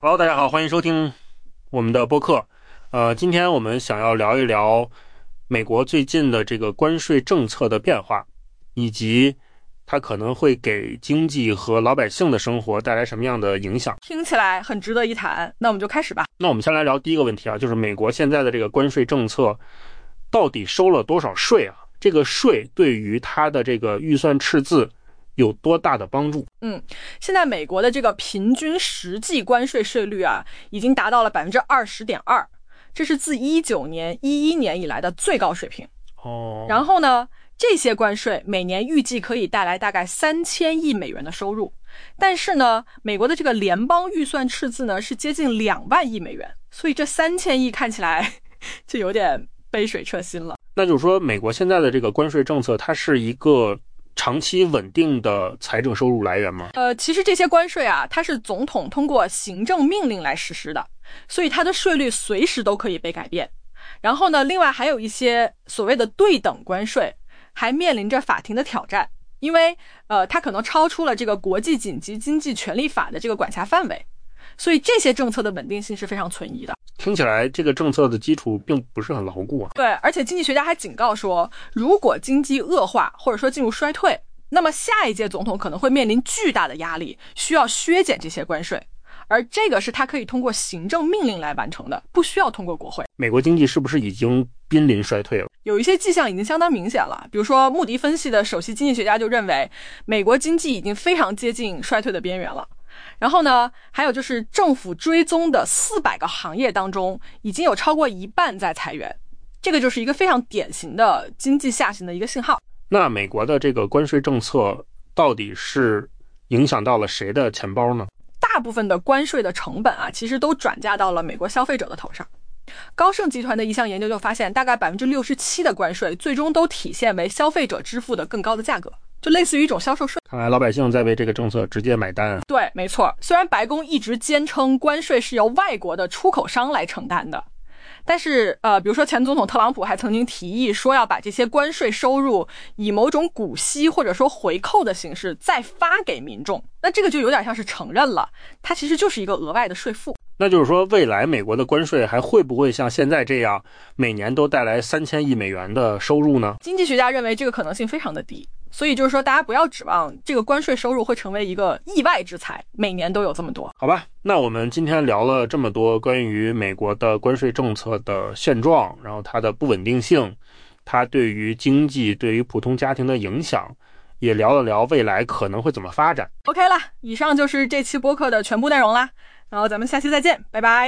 Hello， 大家好，欢迎收听我们的播客。今天我们想要聊一聊美国最近的这个关税政策的变化，以及它可能会给经济和老百姓的生活带来什么样的影响。 听起来很值得一谈，那我们就开始吧。 那我们先来聊第一个问题啊，就是美国现在的这个关税政策到底收了多少税啊？这个税对于它的这个预算赤字有多大的帮助？ 现在美国的这个平均实际关税税率啊，已经达到了 20.2%， 这是自19年、11年以来的最高水平。然后呢，这些关税每年预计可以带来大概3000亿美元的收入，但是呢，美国的这个联邦预算赤字呢是接近2万亿美元，所以这3000亿看起来就有点杯水车薪了。 那就是说，美国现在的这个关税政策，它是一个长期稳定的财政收入来源吗？ 其实这些关税啊，它是总统通过行政命令来实施的，所以它的税率随时都可以被改变。然后呢，另外还有一些所谓的对等关税，还面临着法庭的挑战，因为它可能超出了这个国际紧急经济权利法的这个管辖范围，所以这些政策的稳定性是非常存疑的。 听起来这个政策的基础并不是很牢固啊。 对，而且经济学家还警告说，如果经济恶化或者说进入衰退，那么下一届总统可能会面临巨大的压力，需要削减这些关税，而这个是他可以通过行政命令来完成的，不需要通过国会。 美国经济是不是已经濒临衰退了？ 有一些迹象已经相当明显了，比如说穆迪分析的首席经济学家就认为，美国经济已经非常接近衰退的边缘了。然后呢，还有就是政府追踪的400个行业当中，已经有超过一半在裁员，这个就是一个非常典型的经济下行的一个信号。 那美国的这个关税政策到底是影响到了谁的钱包呢？ 大部分的关税的成本啊，其实都转嫁到了美国消费者的头上。高盛集团的一项研究就发现，大概 67% 的关税最终都体现为消费者支付的更高的价格，就类似于一种销售税。 看来老百姓在为这个政策直接买单啊。 对，没错。虽然白宫一直坚称关税是由外国的出口商来承担的，但是比如说前总统特朗普还曾经提议说要把这些关税收入以某种股息或者说回扣的形式再发给民众，那这个就有点像是承认了，它其实就是一个额外的税负。 那就是说，未来美国的关税还会不会像现在这样，每年都带来3000亿美元的收入呢？ 经济学家认为这个可能性非常的低，所以就是说，大家不要指望这个关税收入会成为一个意外之财，每年都有这么多。 好吧，那我们今天聊了这么多关于美国的关税政策的现状，然后它的不稳定性，它对于经济、对于普通家庭的影响，也聊了聊未来可能会怎么发展。 OK 了，以上就是这期播客的全部内容啦，然后咱们下期再见，拜拜。